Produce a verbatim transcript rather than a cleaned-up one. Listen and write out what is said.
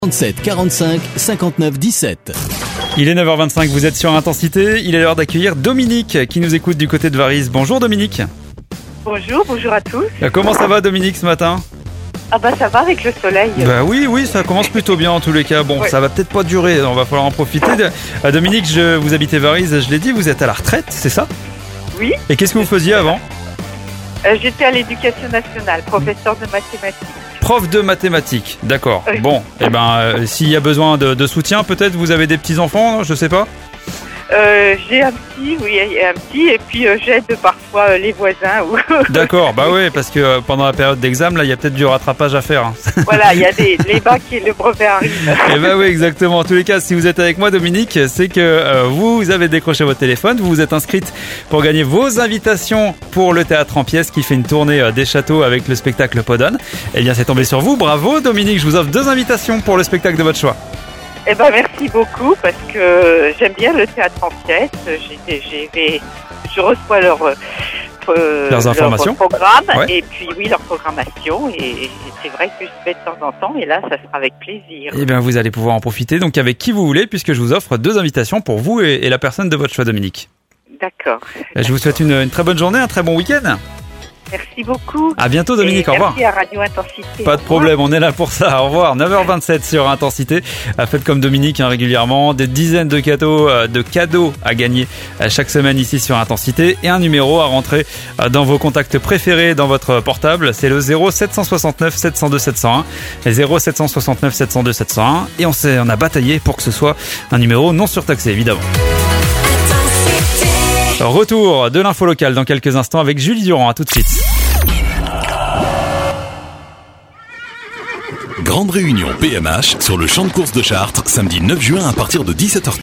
trente-sept quarante-cinq cinquante-neuf dix-sept. Il est neuf heures vingt-cinq, vous êtes sur Intensité. Il est l'heure d'accueillir Dominique qui nous écoute du côté de Varise. Bonjour Dominique. Bonjour, bonjour à tous. Comment ça va Dominique ce matin ? Ah bah ça va avec le soleil. Bah oui, oui, ça commence plutôt bien en tous les cas. Bon, ouais. Ça va peut-être pas durer, on va falloir en profiter. Euh, Dominique, je, vous habitez Varise, je l'ai dit, vous êtes à la retraite, c'est ça ? Oui. Et qu'est-ce que vous faisiez avant ? euh, J'étais à l'éducation nationale, professeur de mathématiques. Prof de mathématiques, d'accord. Oui. Bon, et eh ben, euh, s'il y a besoin de, de soutien, peut-être vous avez des petits-enfants, je sais pas ? Euh, j'ai un petit, oui, un petit, et puis euh, j'aide parfois euh, les voisins. Ou... D'accord, bah oui, parce que euh, pendant la période d'examen, là, il y a peut-être du rattrapage à faire. Hein. Voilà, il y a des les bacs et le brevet arrivent. Et bah oui, exactement. En tous les cas, si vous êtes avec moi, Dominique, c'est que euh, vous avez décroché votre téléphone, vous vous êtes inscrite pour gagner vos invitations pour le théâtre en pièces qui fait une tournée euh, des châteaux avec le spectacle Podon. Eh bien, c'est tombé sur vous. Bravo, Dominique. Je vous offre deux invitations pour le spectacle de votre choix. Eh ben merci beaucoup parce que j'aime bien le théâtre en pièces. J'ai, j'ai, j'ai, je reçois leur, euh, leurs informations, leur programme ouais. Et puis oui leur programmation et, et c'est vrai que je vais de temps en temps et là ça sera avec plaisir. Eh bien vous allez pouvoir en profiter donc avec qui vous voulez puisque je vous offre deux invitations pour vous et, et la personne de votre choix, Dominique. D'accord. Je D'accord. vous souhaite une, une très bonne journée, un très bon week-end. Merci beaucoup. À bientôt Dominique, et au revoir. Merci à Radio Intensité. Pas de problème, on est là pour ça. Au revoir. neuf heures vingt-sept sur Intensité. Faites comme Dominique hein, régulièrement. Des dizaines de cadeaux, euh, de cadeaux à gagner euh, chaque semaine ici sur Intensité. Et un numéro à rentrer euh, dans vos contacts préférés dans votre portable. C'est le zéro sept cent soixante-neuf sept cent deux sept cent un. zéro sept cent soixante-neuf sept cent deux sept cent un. Et on, s'est, on a bataillé pour que ce soit un numéro non surtaxé, évidemment. Retour de l'info locale dans quelques instants avec Julie Durand. À tout de suite. Grande réunion P M H sur le champ de course de Chartres, samedi neuf juin à partir de dix-sept heures trente.